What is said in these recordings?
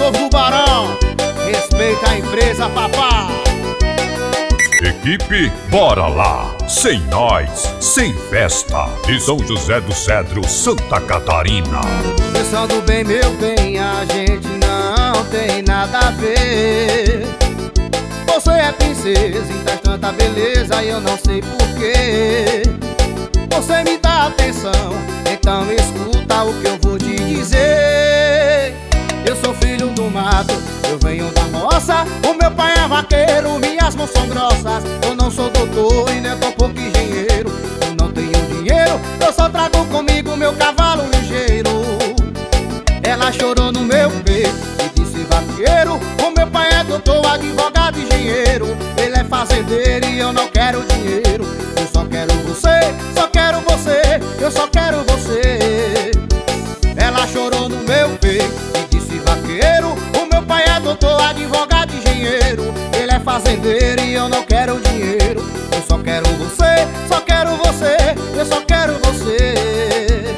povo do Barão, respeita a empresa, papá. Equipe, bora lá! Sem nós, sem festa. De São José do Cedro, Santa Catarina. Pensando bem, meu bem, a gente não tem nada a ver. Você é princesa e traz tanta beleza e eu não sei porquê. Você me dá atenção, então escuta o que eu vou te dizer. Eu sou filho do mato, eu venho da roça. O meu pai é vaqueiro, minhas mãos são grossas. Eu não sou doutor e nem tão pouco engenheiro. Eu não tenho dinheiro, eu só trago comigo meu cavalo ligeiro. Ela chorou no meu peito e disse: vaqueiro, o meu pai é doutor, advogado, engenheiro. Ele é fazendeiro e eu não quero dinheiro. Eu só quero você, só quero você, eu só quero você. Ela chorou no meu peito e disse: vaqueiro, o meu pai é doutor, advogado, engenheiro. Ele é fazendeiro e eu não quero dinheiro. Eu só quero você, só quero você, eu só quero você.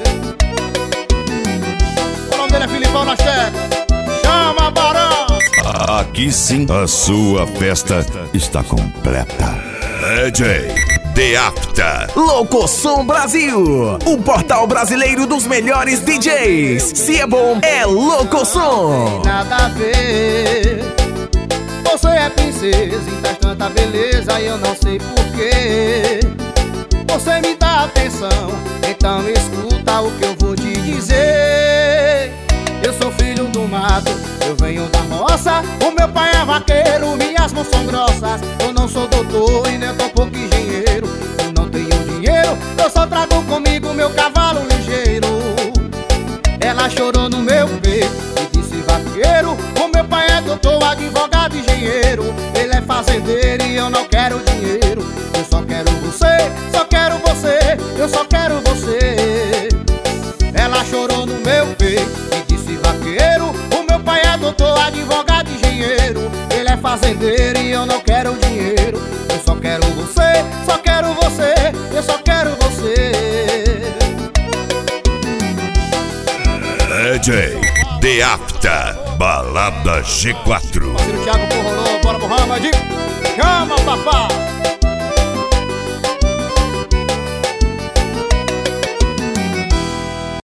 O nome dele é Filipão nas teclas. Chama, Barão! Aqui sim, a sua festa está completa. DJ The After. Locosom Brasil, o portal brasileiro dos melhores DJs. Se é bom, é Locosom. Nada a ver. Você é princesa e traz tanta beleza e eu não sei porquê. Você me dá atenção, então escuta o que eu vou te dizer. Eu sou filho do mato, eu venho da roça. O meu pai é vaqueiro, minhas mãos são grossas. Eu não sou doutor e nem tão pouco engenheiro. Eu não tenho dinheiro, eu só trago comigo meu cavalo ligeiro. Ela chorou no meu peito e disse: vaqueiro, o meu pai é doutor, advogado, engenheiro. Ele é fazendeiro e eu não quero dinheiro. Eu só quero você, só quero você, eu só quero você. Ela chorou no meu peito e disse: vaqueiro, o meu pai é doutor, advogado, engenheiro. Ele é fazendeiro e eu não quero dinheiro. Eu só quero você, só quero você, eu só quero você. DJ The After, Balada G4. Parceiro Thiago Porrolô, bora Muhammad. Chama, papá.